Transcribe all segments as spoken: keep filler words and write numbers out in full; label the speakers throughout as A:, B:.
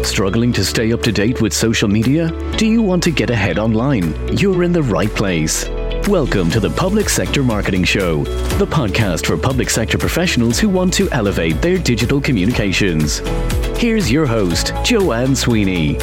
A: Struggling to stay up to date with social media? Do you want to get ahead online? You're in the right place. Welcome to the Public Sector Marketing Show, the podcast for public sector professionals who want to elevate their digital communications. Here's your host, Joanne Sweeney.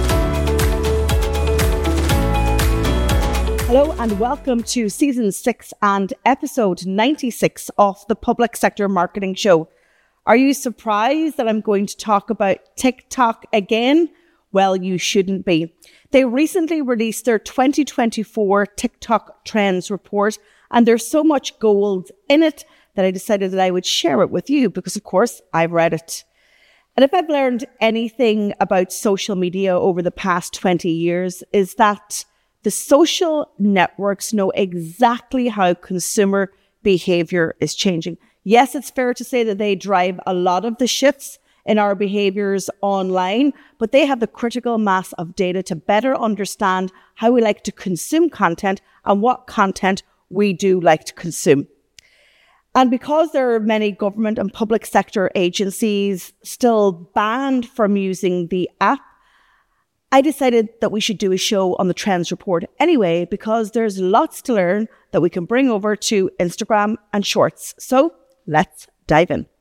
B: Hello and welcome to Season six and Episode ninety-six of the Public Sector Marketing Show. Are you surprised that I'm going to talk about TikTok again? Well, you shouldn't be. They recently released their twenty twenty-four TikTok Trends Report, and there's so much gold in it that I decided that I would share it with you because, of course, I've read it. And if I've learned anything about social media over the past twenty years, is that the social networks know exactly how consumer behavior is changing. Yes, it's fair to say that they drive a lot of the shifts in our behaviors online, but they have the critical mass of data to better understand how we like to consume content and what content we do like to consume. And because there are many government and public sector agencies still banned from using the app, I decided that we should do a show on the Trends Report anyway, because there's lots to learn that we can bring over to Instagram and Shorts. So let's dive in.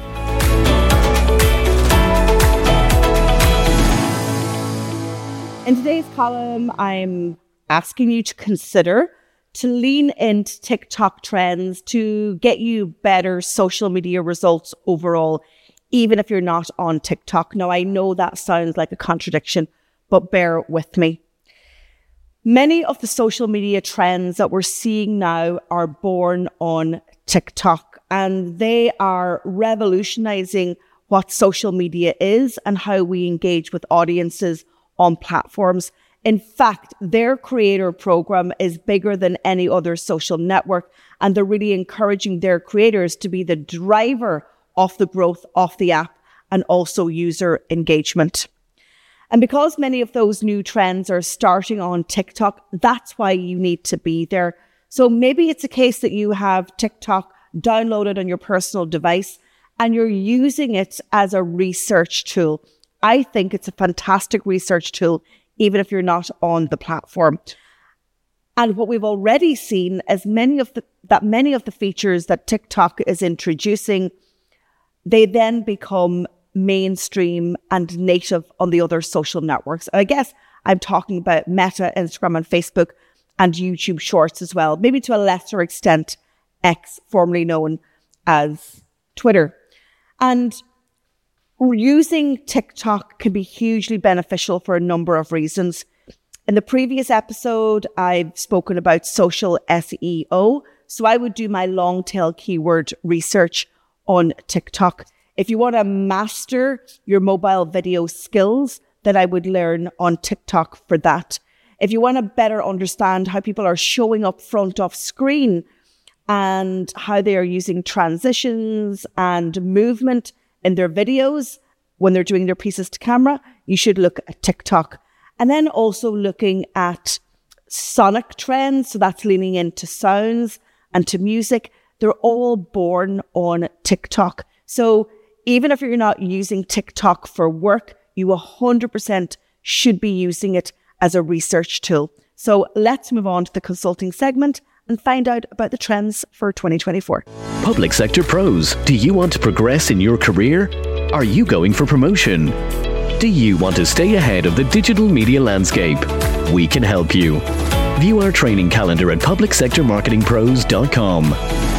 B: In today's column, I'm asking you to consider to lean into TikTok trends to get you better social media results overall, even if you're not on TikTok. Now, I know that sounds like a contradiction, but bear with me. Many of the social media trends that we're seeing now are born on TikTok, and they are revolutionizing what social media is and how we engage with audiences on platforms. In fact, their creator program is bigger than any other social network, and they're really encouraging their creators to be the driver of the growth of the app and also user engagement. And because many of those new trends are starting on TikTok, that's why you need to be there. So maybe it's a case that you have TikTok downloaded on your personal device and you're using it as a research tool. I think it's a fantastic research tool, even if you're not on the platform. And what we've already seen is many of the, that many of the features that TikTok is introducing, they then become mainstream and native on the other social networks. And I guess I'm talking about Meta, Instagram and Facebook and YouTube Shorts as well, maybe to a lesser extent, X, formerly known as Twitter. And using TikTok can be hugely beneficial for a number of reasons. In the previous episode, I've spoken about social S E O. So I would do my long tail keyword research on TikTok. If you want to master your mobile video skills, then I would learn on TikTok for that. If you want to better understand how people are showing up front of screen and how they are using transitions and movement in their videos when they're doing their pieces to camera, you should look at TikTok. And then also looking at sonic trends. So that's leaning into sounds and to music. They're all born on TikTok. So even if you're not using TikTok for work, you one hundred percent should be using it as a research tool. So let's move on to the consulting segment and find out about the trends for twenty twenty-four.
A: Public Sector Pros, do you want to progress in your career? Are you going for promotion? Do you want to stay ahead of the digital media landscape? We can help you. View our training calendar at public sector marketing pros dot com.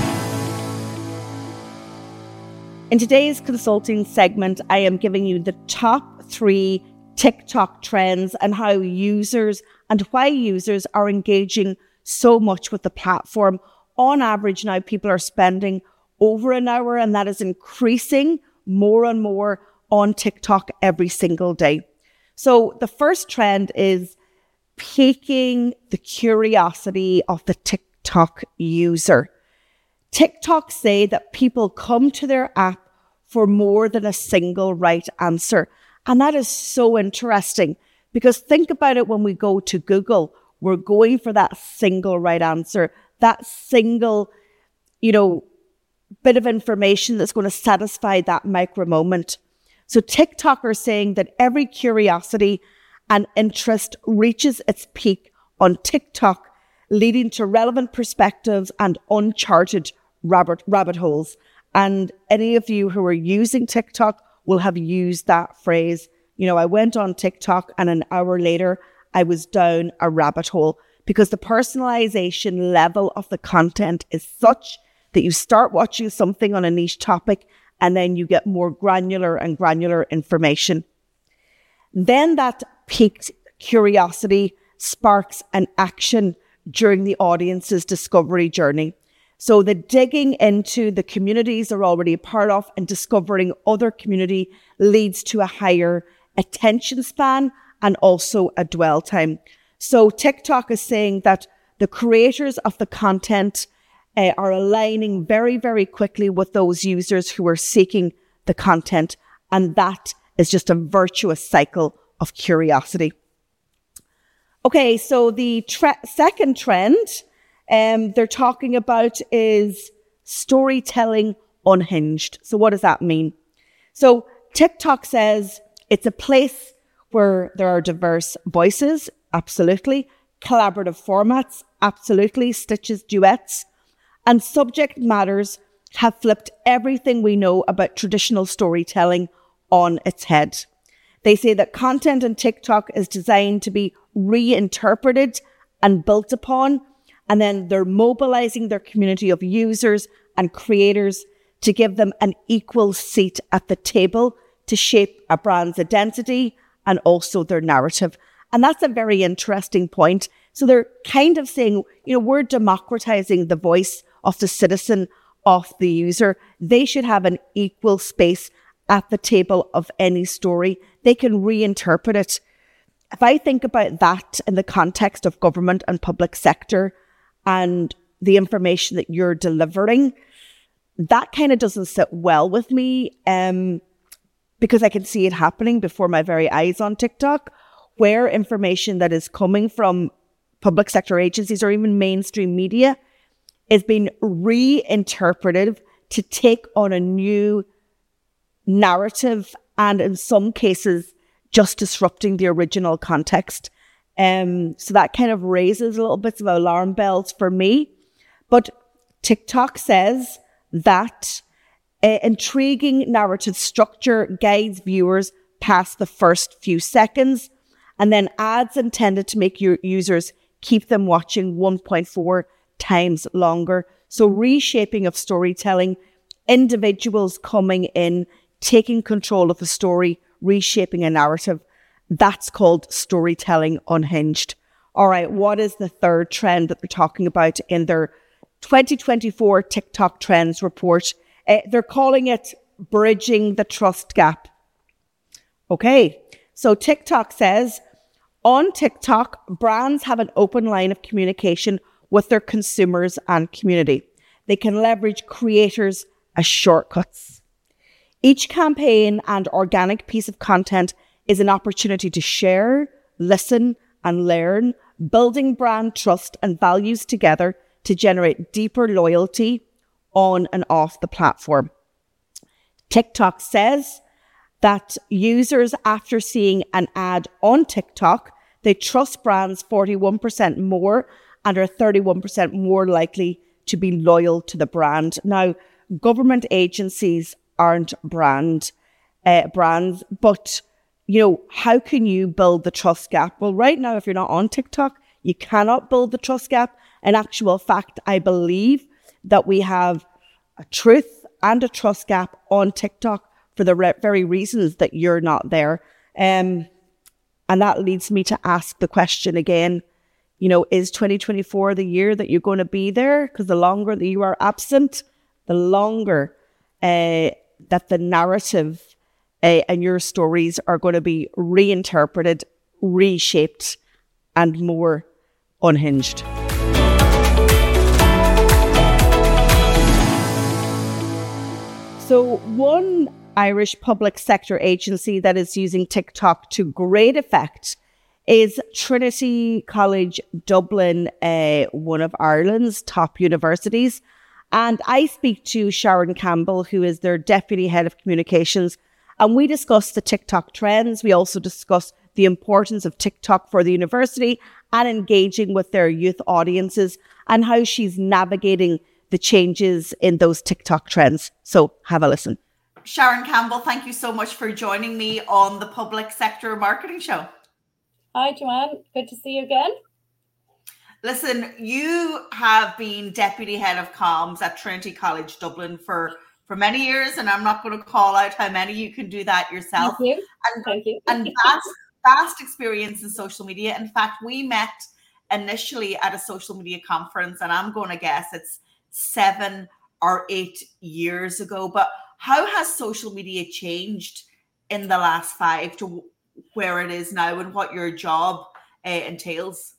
B: In today's consulting segment, I am giving you the top three TikTok trends and how users and why users are engaging so much with the platform. On average now, people are spending over an hour, and that is increasing more and more on TikTok every single day. So the first trend is piquing the curiosity of the TikTok user. TikTok say that people come to their app for more than a single right answer. And that is so interesting because think about it, when we go to Google, we're going for that single right answer, that single, you know, bit of information that's going to satisfy that micro moment. So TikTok are saying that every curiosity and interest reaches its peak on TikTok, leading to relevant perspectives and uncharted rabbit, rabbit holes. And any of you who are using TikTok will have used that phrase. You know, I went on TikTok and an hour later, I was down a rabbit hole, because the personalization level of the content is such that you start watching something on a niche topic and then you get more granular and granular information. Then that piqued curiosity sparks an action during the audience's discovery journey. So the digging into the communities they're already a part of and discovering other community leads to a higher attention span and also a dwell time. So TikTok is saying that the creators of the content uh, are aligning very, very quickly with those users who are seeking the content. And that is just a virtuous cycle of curiosity. Okay, so the tre- second trend um, they're talking about is storytelling unhinged. So what does that mean? So TikTok says it's a place where there are diverse voices, absolutely, collaborative formats, absolutely, stitches, duets, and subject matters have flipped everything we know about traditional storytelling on its head. They say that content on TikTok is designed to be reinterpreted and built upon, and then they're mobilizing their community of users and creators to give them an equal seat at the table to shape a brand's identity and also their narrative. And that's a very interesting point. So they're kind of saying, you know, we're democratizing the voice of the citizen, of the user. They should have an equal space at the table of any story. They can reinterpret it. If I think about that in the context of government and public sector and the information that you're delivering, that kind of doesn't sit well with me, um, because I can see it happening before my very eyes on TikTok, where information that is coming from public sector agencies or even mainstream media is being reinterpreted to take on a new narrative and in some cases just disrupting the original context. Um, so that kind of raises a little bit of alarm bells for me. But TikTok says that uh, intriguing narrative structure guides viewers past the first few seconds, and then ads intended to make your users keep them watching one point four times longer. So reshaping of storytelling, individuals coming in, taking control of the story, reshaping a narrative. That's called storytelling unhinged. All right, what is the third trend that they're talking about in their twenty twenty-four TikTok Trends report? Uh, they're calling it bridging the trust gap. Okay, so TikTok says, on TikTok, brands have an open line of communication with their consumers and community. They can leverage creators as shortcuts. Each campaign and organic piece of content is an opportunity to share, listen, and learn, building brand trust and values together to generate deeper loyalty on and off the platform. TikTok says that users, after seeing an ad on TikTok, they trust brands forty-one percent more and are thirty-one percent more likely to be loyal to the brand. Now, government agencies aren't brand uh, brands, but you know, how can you build the trust gap? Well, right now, if you're not on TikTok, you cannot build the trust gap. In actual fact, I believe that we have a truth and a trust gap on TikTok for the re- very reasons that you're not there. Um, and that leads me to ask the question again, you know, is twenty twenty-four the year that you're going to be there? Because the longer that you are absent, the longer uh, that the narrative uh, and your stories are going to be reinterpreted, reshaped, and more unhinged. So one Irish public sector agency that is using TikTok to great effect is Trinity College Dublin, uh, one of Ireland's top universities. And I speak to Sharon Campbell, who is their Deputy Head of Communications, And we discuss the TikTok trends. We also discuss the importance of TikTok for the university and engaging with their youth audiences and how she's navigating the changes in those TikTok trends. So have a listen.
C: Sharon Campbell, thank you so much for joining me on the Public Sector Marketing Show.
D: Hi, Joanne. Good to see you again.
C: Listen, you have been Deputy Head of Comms at Trinity College Dublin for, for many years, and I'm not going to call out how many. You can do that yourself.
D: Thank you.
C: And,
D: Thank you.
C: and vast, vast experience in social media. In fact, we met initially at a social media conference, and I'm going to guess it's seven or eight years ago. But how has social media changed in the last five to where it is now, and what your job uh, entails?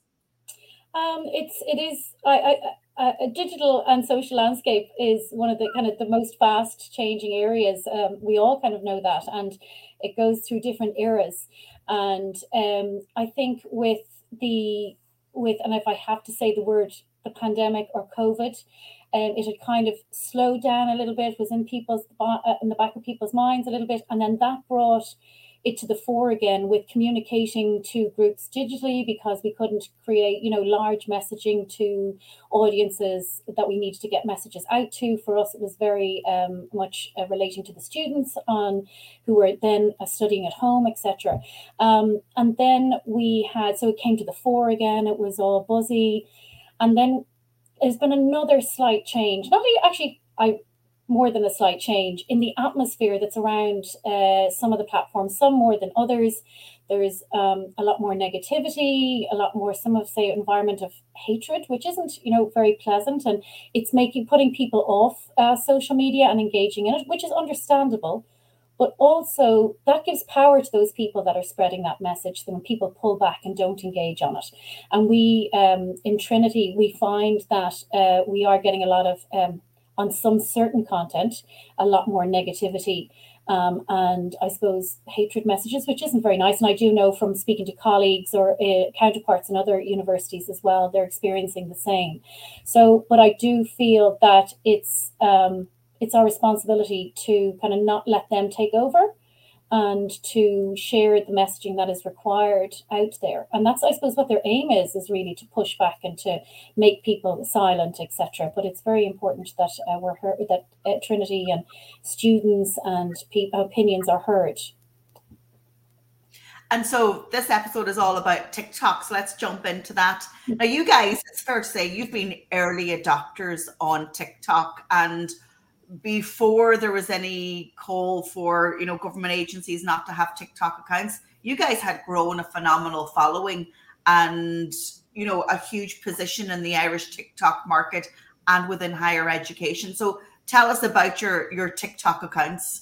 D: Um, it's it is I, I, a digital and social landscape is one of the kind of the most fast changing areas. Um, we all kind of know that, and it goes through different eras. And um, I think with the with and if I have to say the word, the pandemic or COVID, um, it had kind of slowed down a little bit, was in people's uh, in the back of people's minds a little bit, and then that brought it to the fore again with communicating to groups digitally, because we couldn't create, you know, large messaging to audiences that we needed to get messages out to. For us, it was very um, much uh, relating to the students on who were then uh, studying at home, et cetera. Um, and then we had, so it came to the fore again. It was all buzzy, and then there's been another slight change. Not really, actually, I. more than a slight change in the atmosphere that's around uh, some of the platforms, some more than others. There's um, a lot more negativity, a lot more, some of say, environment of hatred, which isn't, you know, very pleasant. And it's making, putting people off uh, social media and engaging in it, which is understandable. But also that gives power to those people that are spreading that message when people pull back and don't engage on it. And we, um, in Trinity, we find that uh, we are getting a lot of, um, on some certain content, a lot more negativity um, and I suppose hatred messages, which isn't very nice. And I do know from speaking to colleagues or uh, counterparts in other universities as well, they're experiencing the same. So, but I do feel that it's um, it's our responsibility to kind of not let them take over and to share the messaging that is required out there. And that's, I suppose, what their aim is, is really to push back and to make people silent, et cetera. But it's very important that uh, we're heard, that uh, Trinity and students and pe- opinions are heard.
C: And so this episode is all about TikTok. So let's jump into that. Now, you guys, it's fair to say you've been early adopters on TikTok, and before there was any call for, you know, government agencies not to have TikTok accounts, you guys had grown a phenomenal following and, you know, a huge position in the Irish TikTok market and within higher education. So tell us about your, your TikTok accounts.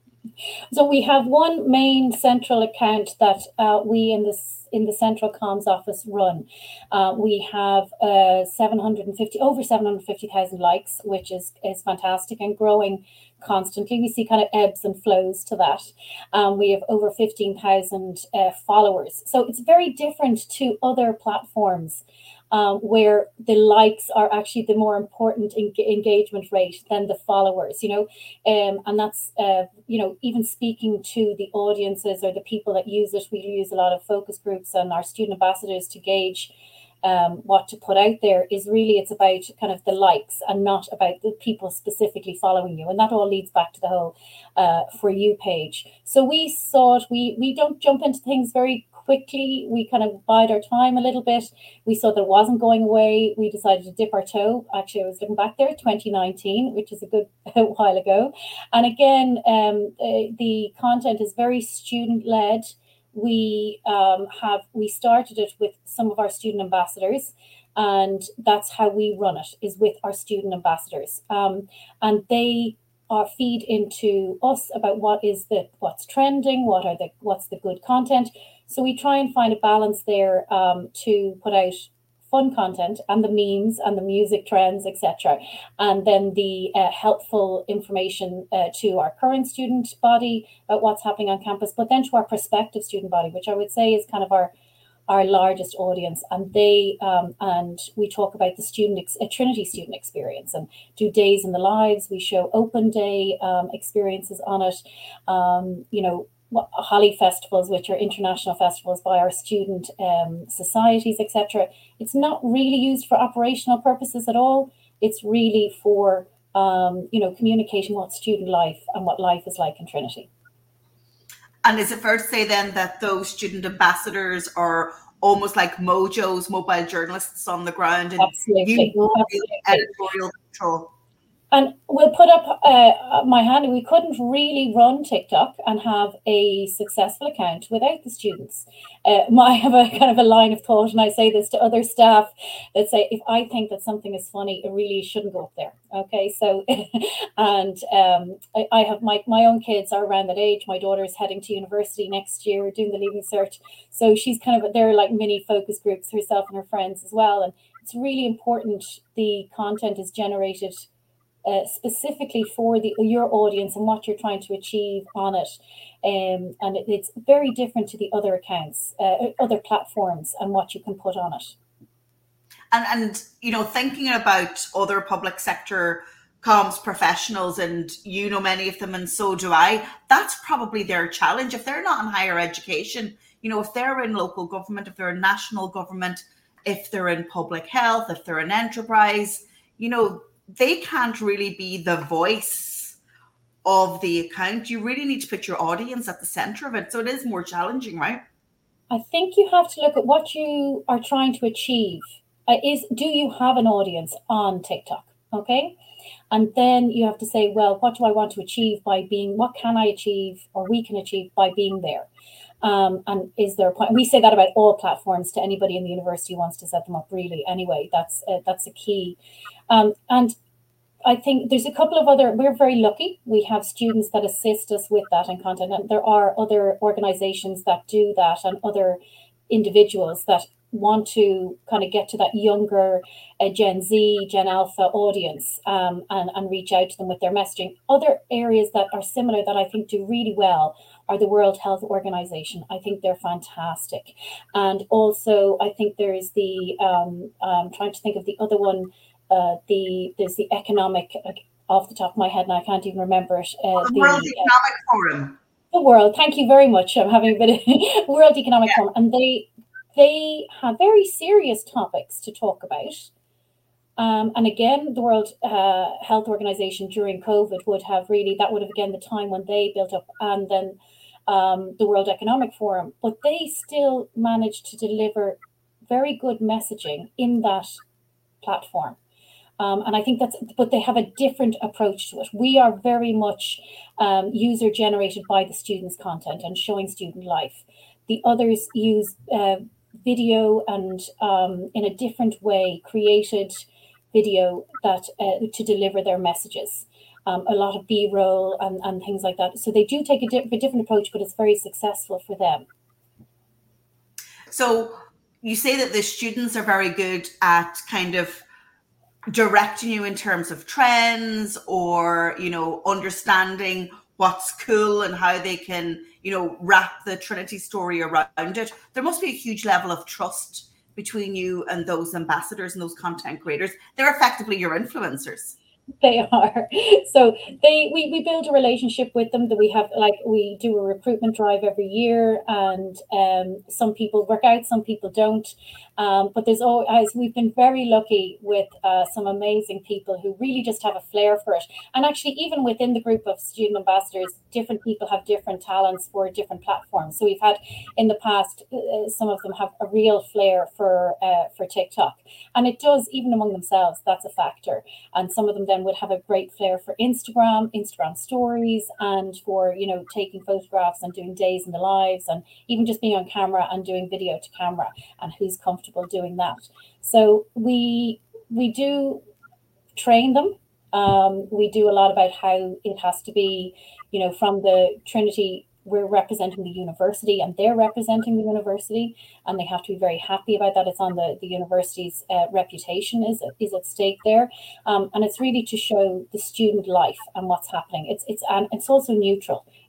D: So we have one main central account that uh, we in this in the central comms office run. Uh, we have uh, seven hundred fifty over seven hundred fifty thousand likes, which is is fantastic and growing constantly. We see kind of ebbs and flows to that. Um, we have over fifteen thousand uh, followers. So it's very different to other platforms um, where the likes are actually the more important en- engagement rate than the followers, you know, um, and that's, uh, you know, even speaking to the audiences or the people that use it, we use a lot of focus groups and our student ambassadors to gauge Um, what to put out there. Is really, it's about kind of the likes and not about the people specifically following you. And that all leads back to the whole uh, For You page. So we saw it, we, we don't jump into things very quickly. We kind of bide our time a little bit. We saw that it wasn't going away. We decided to dip our toe. Actually, I was looking back there, twenty nineteen, which is a good while ago. And again, um, uh, the content is very student-led. We um, have we started it with some of our student ambassadors, and that's how we run it, is with our student ambassadors, um, and they are feed into us about what is the what's trending, what are the what's the good content. So we try and find a balance there um, to put out fun content and the memes and the music trends, et cetera, and then the uh, helpful information uh, to our current student body about what's happening on campus, but then to our prospective student body, which I would say is kind of our our largest audience, and they um, and we talk about the student ex- a Trinity student experience and do days in the lives. We show open day um, experiences on it. Um, you know, Holly festivals, which are international festivals by our student um, societies, et cetera. It's not really used for operational purposes at all. It's really for um, you know, communicating what student life and what life is like in Trinity.
C: And is it fair to say then that those student ambassadors are almost like Mojo's mobile journalists on the ground, and
D: Absolutely.
C: you
D: Absolutely.
C: editorial control?
D: And we'll put up uh, my hand. We couldn't really run TikTok and have a successful account without the students. Uh, I have a kind of a line of thought, and I say this to other staff that say, if I think that something is funny, it really shouldn't go up there. Okay, so, and um, I, I have my, my own kids are around that age. My daughter is heading to university next year, doing the Leaving Cert. So she's kind of, they're like mini focus groups, herself and her friends as well. And it's really important the content is generated Uh, specifically for the your audience and what you're trying to achieve on it, um, and it, it's very different to the other accounts, uh, other platforms, and what you can put on it.
C: And and you know, thinking about other public sector comms professionals, and you know many of them, and so do I. That's probably their challenge if they're not in higher education. You know, if they're in local government, if they're in national government, if they're in public health, if they're in enterprise, you know, they can't really be the voice of the account. You really need to put your audience at the center of it. So it is more challenging, right?
D: I think you have to look at what you are trying to achieve. Uh, is do you have an audience on TikTok? Okay. And then you have to say, well, what do I want to achieve by being, what can I achieve or we can achieve by being there? Um, and is there a point? We say that about all platforms to anybody in the university who wants to set them up, really. Anyway, that's uh, that's a key. Um, and I think there's a couple of other, we're very lucky. We have students that assist us with that and content. And there are other organizations that do that, and other individuals that want to kind of get to that younger uh, Gen Z, Gen Alpha audience um, and, and reach out to them with their messaging. Other areas that are similar that I think do really well are the World Health Organization. I think they're fantastic. And also, I think there is the, um, I'm trying to think of the other one, Uh, the there's the economic uh, off the top of my head, and I can't even remember it. Uh,
C: the
D: the
C: World Economic
D: uh,
C: Forum.
D: The World. Thank you very much. I'm having a bit of World Economic yeah. Forum, and they they have very serious topics to talk about. Um, and again, the World uh, Health Organization during COVID would have really that would have again the time when they built up, and then um, the World Economic Forum. But they still managed to deliver very good messaging in that platform. Um, and I think that's, but they have a different approach to it. We are very much um, user generated by the students' content and showing student life. The others use uh, video and um, in a different way created video that uh, to deliver their messages. Um, a lot of B-roll and, and things like that. So they do take a, di- a different approach, but it's very successful for them.
C: So you say that the students are very good at kind of directing you in terms of trends, or, you know, understanding what's cool and how they can, you know, wrap the Trinity story around it. There must be a huge level of trust between you and those ambassadors and those content creators. They're effectively your influencers.
D: They are. So they we, we build a relationship with them that we have, like we do a recruitment drive every year, and um, some people work out, some people don't. Um, but there's always, we've been very lucky with uh, some amazing people who really just have a flair for it. And actually, even within the group of student ambassadors, different people have different talents for different platforms. So we've had in the past, uh, some of them have a real flair for uh, for TikTok. And it does, even among themselves, that's a factor. And some of them then would have a great flair for Instagram, Instagram stories, and for, you know, taking photographs and doing days in the lives, and even just being on camera and doing video to camera, and who's comfortable doing that. So we we do train them. Um, we do a lot about how it has to be, you know, from the Trinity, we're representing the university and they're representing the university, and they have to be very happy about that. It's on the, the university's uh, reputation is, is at stake there. Um, and it's really to show the student life and what's happening. It's it's and it's also neutral.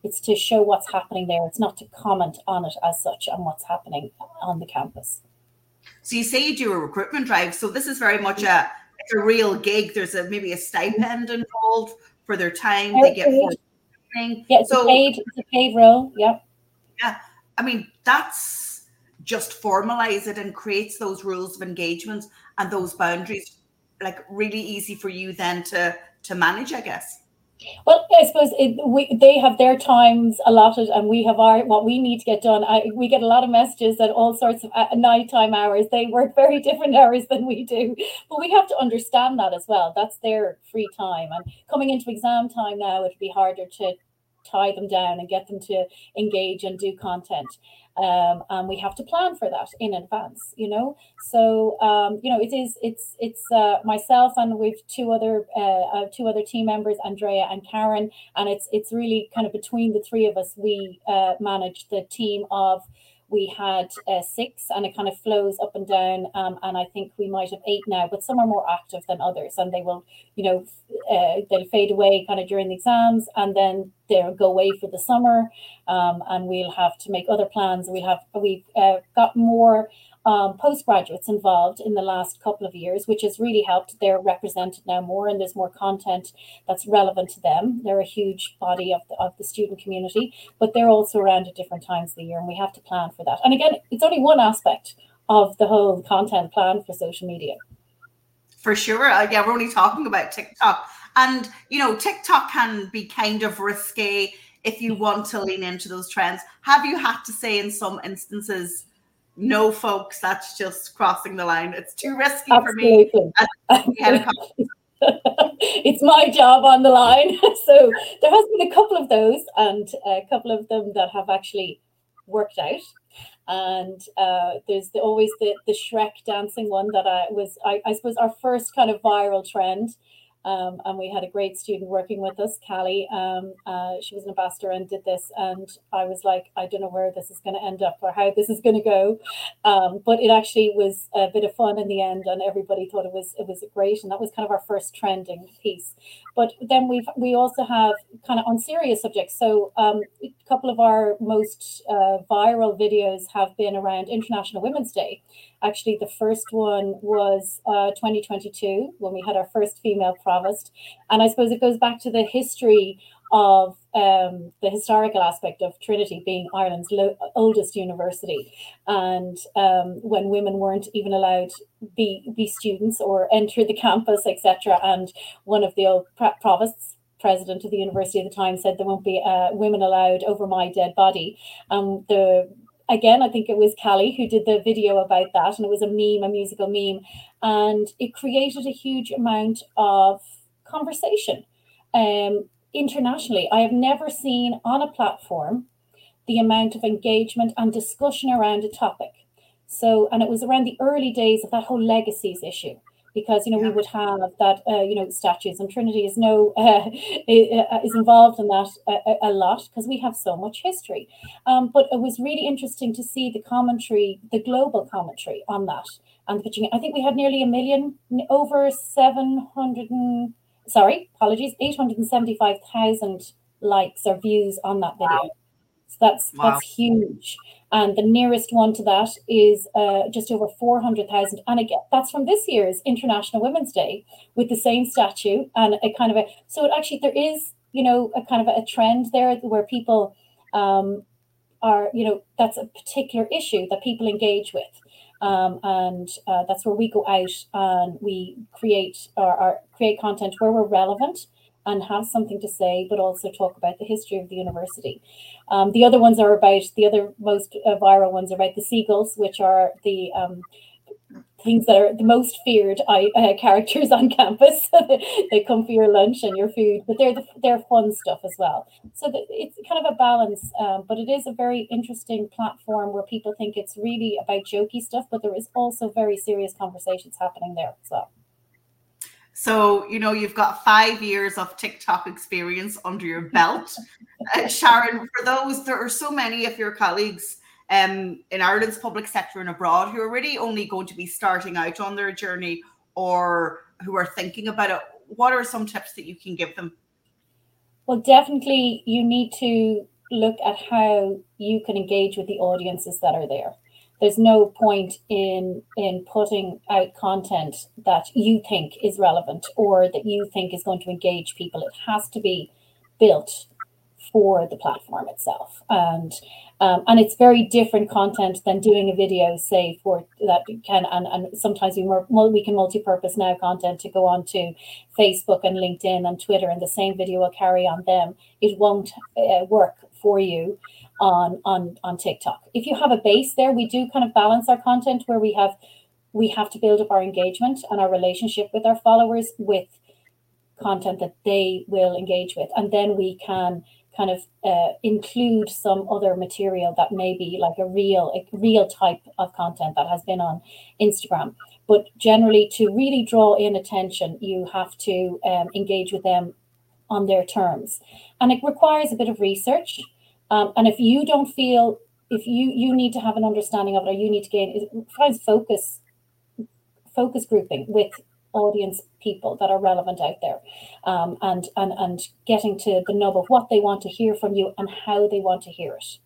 D: It's to show what's happening there. It's not to comment on it as such and what's happening on the campus.
C: So you say you do a recruitment drive. So this is very much a, it's a real gig. There's a maybe a stipend involved for their time. They get for
D: yeah, it's so, a paid, it's a paid role. Yeah.
C: Yeah. I mean, that's just formalize it and creates those rules of engagement and those boundaries, like really easy for you then to to manage, I guess.
D: Well, I suppose it, we, they have their times allotted and we have our what we need to get done. I, we get a lot of messages at all sorts of uh, nighttime hours. They work very different hours than we do. But we have to understand that as well. That's their free time. And coming into exam time now, it'd be harder to tie them down and get them to engage and do content. Um, and we have to plan for that in advance, you know. So um, you know, it is it's it's uh, myself and we've two other uh, uh, two other team members, Andrea and Karen, and it's it's really kind of between the three of us we uh, manage the team of. We had uh, six, and it kind of flows up and down. Um, and I think we might have eight now, but some are more active than others, and they will, you know, uh, they'll fade away kind of during the exams, and then they'll go away for the summer. Um, and we'll have to make other plans. We have we've uh, got more um, postgraduates involved in the last couple of years, which has really helped. They're represented now more, and there's more content that's relevant to them. They're a huge body of the, of the student community, but they're also around at different times of the year, and we have to plan for that. And again, it's only one aspect of the whole content plan for social media.
C: For sure. Uh, yeah, we're only talking about TikTok. And, you know, TikTok can be kind of risky if you want to lean into those trends. Have you had to say in some instances, no, folks, that's just crossing the line. It's too risky
D: Absolutely.
C: for me.
D: It's my job on the line. So there has been a couple of those, and a couple of them that have actually worked out. And uh, there's the, always the, the Shrek dancing one that I was, I, I suppose, our first kind of viral trend. Um, and we had a great student working with us, Callie. Um, uh, she was an ambassador and did this. And I was like, I don't know where this is going to end up or how this is going to go. Um, but it actually was a bit of fun in the end, and everybody thought it was it was great. And that was kind of our first trending piece. But then we've we also have kind of on serious subjects. So um, a couple of our most uh, viral videos have been around International Women's Day. Actually, the first one was uh, twenty twenty-two, when we had our first female provost. And I suppose it goes back to the history of um, the historical aspect of Trinity being Ireland's lo- oldest university. And um, when women weren't even allowed be be students or enter the campus, et cetera. And one of the old pro- provosts, president of the university at the time, said there won't be uh, women allowed over my dead body. And um, the Again, I think it was Callie who did the video about that, and it was a meme, a musical meme, and it created a huge amount of conversation um, internationally. I have never seen on a platform the amount of engagement and discussion around a topic. So, and it was around the early days of that whole legacies issue. Because, you know, yeah. we would have that, uh, you know, statues, and Trinity is no uh, is involved in that a, a lot because we have so much history. Um, but it was really interesting to see the commentary, the global commentary on that. And pitching, I think we had nearly a million, over seven hundred, and, sorry, apologies, eight hundred seventy-five thousand likes or views on that video. Wow. So that's wow. that's huge. And the nearest one to that is uh, just over four hundred thousand. And again, that's from this year's International Women's Day with the same statue and a kind of a, so it actually, there is, you know, a kind of a, a trend there where people um, are, you know, that's a particular issue that people engage with. Um, and uh, that's where we go out and we create or, or create content where we're relevant and have something to say, but also talk about the history of the university. Um, the other ones are about, the other most uh, viral ones are about the seagulls, which are the um, things that are the most feared uh, characters on campus. They come for your lunch and your food, but they're the, they're fun stuff as well. So the, it's kind of a balance, um, but it is a very interesting platform where people think it's really about jokey stuff, but there is also very serious conversations happening there as well.
C: So, you know, you've got five years of TikTok experience under your belt. uh, Sharon, for those, there are so many of your colleagues um, in Ireland's public sector and abroad who are really only going to be starting out on their journey or who are thinking about it. What are some tips that you can give them?
D: Well, definitely you need to look at how you can engage with the audiences that are there. There's no point in in putting out content that you think is relevant or that you think is going to engage people. It has to be built for the platform itself, and um, and it's very different content than doing a video, say, for that can and, and sometimes we more we can multi-purpose now content to go on to Facebook and LinkedIn and Twitter, and the same video will carry on them. It won't uh, work for you on on on TikTok. If you have a base there, we do kind of balance our content where we have we have to build up our engagement and our relationship with our followers with content that they will engage with, and then we can kind of uh, include some other material that may be like a real a real type of content that has been on Instagram. But generally, to really draw in attention, you have to um, engage with them on their terms, and it requires a bit of research. Um, and if you don't feel, if you you need to have an understanding of it, or you need to gain, try and focus focus grouping with audience people that are relevant out there, um, and and and getting to the nub of what they want to hear from you and how they want to hear it.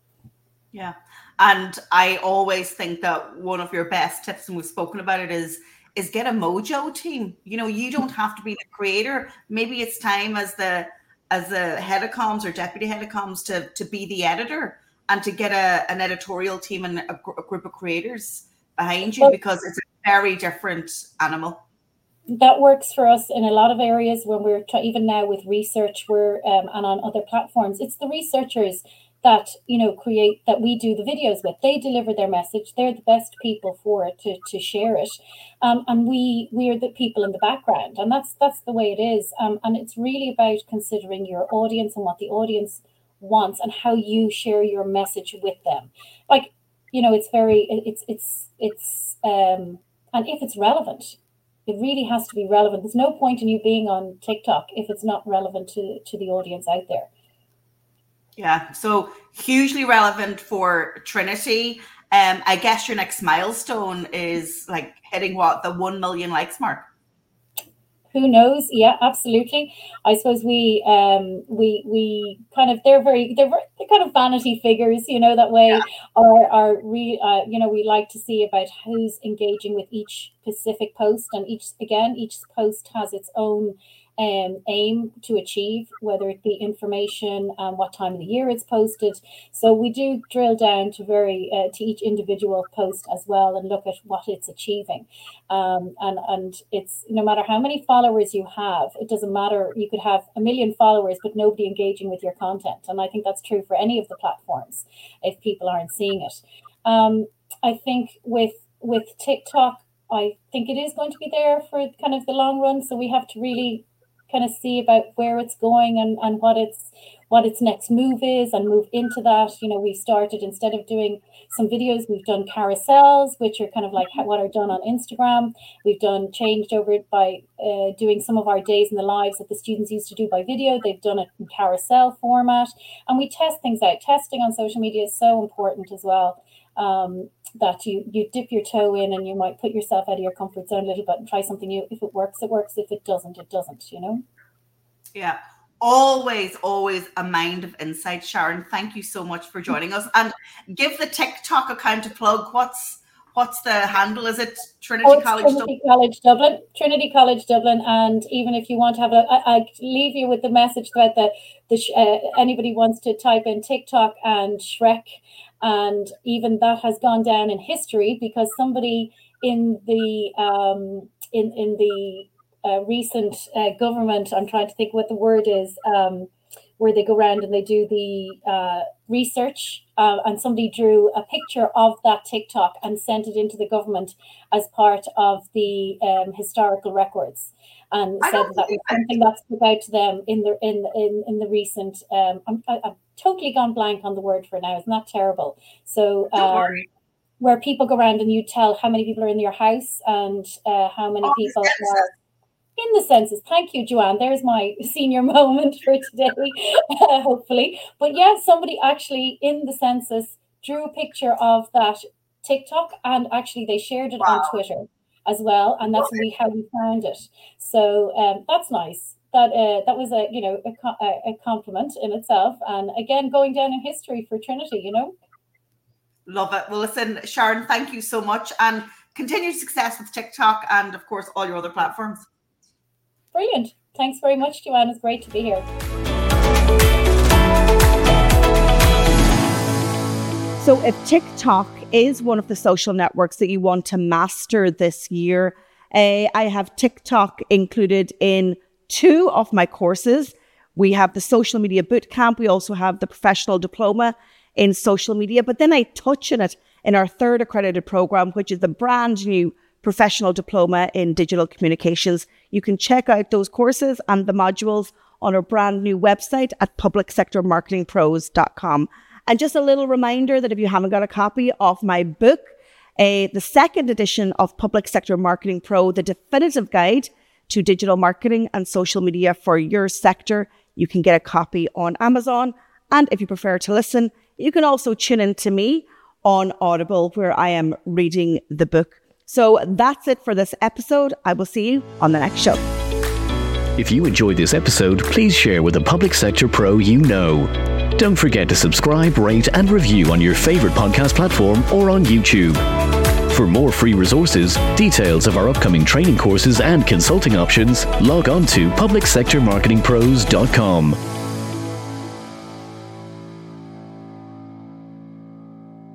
C: Yeah, and I always think that one of your best tips, and we've spoken about it, is is get a mojo team. You know, you don't have to be the creator. Maybe it's time as the as the head of comms or deputy head of comms to to be the editor and to get a an editorial team and a, a group of creators behind you, because it's a very different animal.
D: That works for us in a lot of areas when we're t- even now with research, we're um, and on other platforms. It's the researchers that, you know, create, that we do the videos with. They deliver their message. They're the best people for it to, to share it, um, and we we are the people in the background, and that's that's the way it is. Um, and it's really about considering your audience and what the audience wants and how you share your message with them. Like, you know, it's very it's it's it's um, and if it's relevant. It really has to be relevant. There's no point in you being on TikTok if it's not relevant to, to the audience out there.
C: Yeah, so hugely relevant for Trinity. Um, I guess your next milestone is like hitting what, the one million likes mark?
D: Who knows? Yeah, absolutely. I suppose we um we we kind of they're very they're, very, they're kind of vanity figures, you know, that way. Yeah. Are are we uh, you know, we like to see about who's engaging with each specific post, and each again each post has its own um aim to achieve, whether it be information and what time of the year it's posted. So we do drill down to very uh, to each individual post as well and look at what it's achieving. Um, and and it's no matter how many followers you have, it doesn't matter. You could have a million followers but nobody engaging with your content, and I think that's true for any of the platforms if people aren't seeing it. Um, I think with with TikTok, I think it is going to be there for kind of the long run. So we have to really kind of see about where it's going and, and what its what its next move is and move into that. You know, we started, instead of doing some videos, we've done carousels, which are kind of like what are done on Instagram. We've done changed over it by uh, doing some of our days in the lives that the students used to do by video. They've done it in carousel format, and we test things out. Testing on social media is so important as well. Um, that you you dip your toe in and you might put yourself out of your comfort zone a little bit and try something new. If it works, it works. If it doesn't, it doesn't, you know?
C: Yeah. Always, always a mind of insight, Sharon. Thank you so much for joining us. And give the TikTok account a plug. What's what's the handle? Is it Trinity
D: oh,
C: College
D: Trinity
C: Dublin?
D: College Dublin? Trinity College Dublin. And even if you want to have a, I, I leave you with the message that the, the uh, anybody wants to type in TikTok and Shrek. And even that has gone down in history because somebody in the um, in in the uh, recent uh, government, I'm trying to think what the word is, um, where they go around and they do the uh, research, uh, and somebody drew a picture of that TikTok and sent it into the government as part of the um, historical records, and said that, that was something that stuck out to them in the in in, in the recent. Um, I'm, I'm totally gone blank on the word for now. Isn't that terrible? So um, where people go around and you tell how many people are in your house and uh, how many oh, people are in the census. Thank you, Joanne. There's my senior moment for today, uh, hopefully. But yeah, somebody actually in the census drew a picture of that TikTok, and actually they shared it wow. on Twitter as well. And that's really how we found it. So um, that's nice. that uh, that was a you know a, a compliment in itself, and again going down in history for Trinity. You know,
C: love it. Well, listen, Sharon, thank you so much, and continued success with TikTok and of course all your other platforms.
D: Brilliant. Thanks very much, Joanne. It's great to be here.
B: So if TikTok is one of the social networks that you want to master this year, uh, I have TikTok included in two of my courses. We have the social media bootcamp. We also have the professional diploma in social media, but then I touch on it in our third accredited program, which is the brand new professional diploma in digital communications. You can check out those courses and the modules on our brand new website at public sector marketing pros dot com. And just a little reminder that if you haven't got a copy of my book, uh, the second edition of Public Sector Marketing Pro, the definitive guide to digital marketing and social media for your sector, you can get a copy on Amazon. And if you prefer to listen, you can also tune in to me on Audible, where I am reading the book. So that's it for this episode. I will see you on the next show.
A: If you enjoyed this episode, please share with a public sector pro you know. Don't forget to subscribe, rate and review on your favourite podcast platform or on YouTube. For more free resources, details of our upcoming training courses and consulting options, log on to public sector marketing pros dot com.